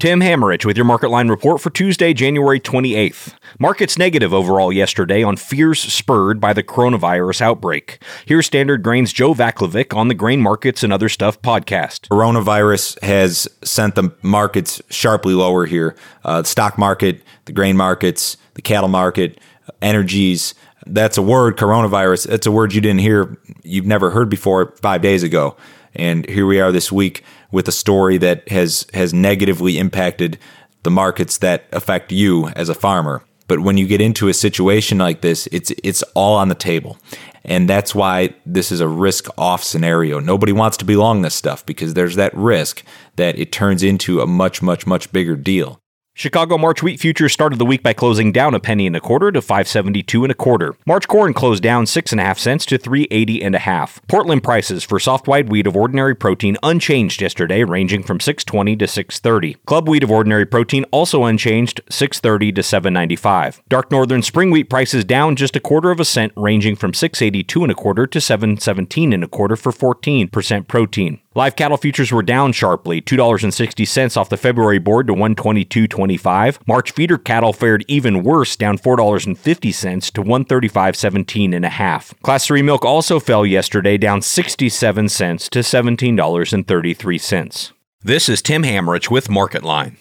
Tim Hammerich with your Market Line report for Tuesday, January 28th. Markets negative overall yesterday on fears spurred by the coronavirus outbreak. Here's Standard Grain's Joe Vaclavic on the Grain Markets and Other Stuff podcast. Coronavirus has sent the markets sharply lower here. The stock market, the grain markets, the cattle market, energies. That's a word, coronavirus. That's a word you've never heard before 5 days ago. And here we are this week with a story that has negatively impacted the markets that affect you as a farmer. But when you get into a situation like this, it's all on the table. And that's why this is a risk-off scenario. Nobody wants to be long this stuff because there's that risk that it turns into a much, much, much bigger deal. Chicago March wheat futures started the week by closing down a penny and a quarter to $5.72 and a quarter. March corn closed down 6.5 cents to $3.80 and a half. Portland prices for soft white wheat of ordinary protein unchanged yesterday, ranging from $6.20 to $6.30. Club wheat of ordinary protein also unchanged, $6.30 to $7.95. Dark northern spring wheat prices down just a quarter of a cent, ranging from $6.82 and a quarter to $7.17 and a quarter for 14% protein. Live cattle futures were down sharply, $2.60 off the February board to $122.25. March feeder cattle fared even worse, down $4.50 to $135.17 and a half. Class 3 milk also fell yesterday, down 67 cents to $17.33. This is Tim Hammerich with Market Line.